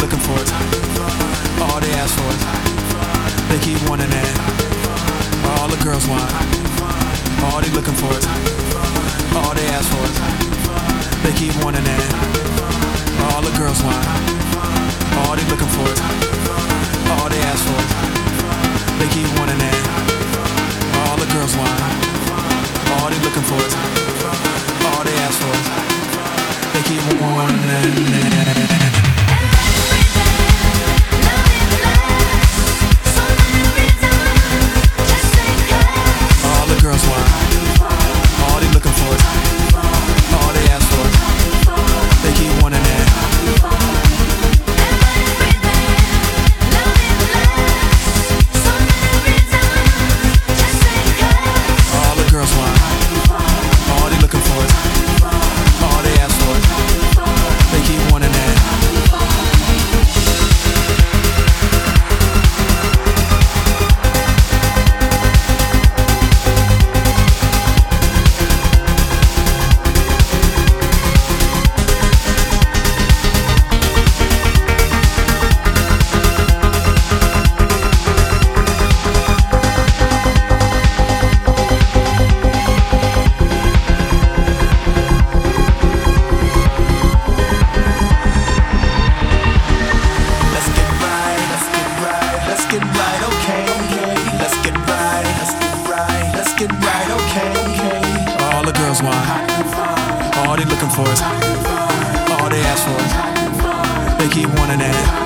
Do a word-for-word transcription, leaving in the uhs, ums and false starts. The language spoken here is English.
looking for it. All they ask for it. They keep wanting it. All the girls want. All they looking for it. All they ask for it. They keep wanting it. All the girls want. All they looking for it. All they ask for it. They keep wanting it. All the girls want. All they looking for it. All they ask for it. They keep wanting it. Girls want, all they looking for it, all they ask for it, they keep wanting it. All the girls want, all they looking for it, all they ask for it, they keep wanting it. All the girls want, all they looking for is, all they ask for is, they keep wanting it.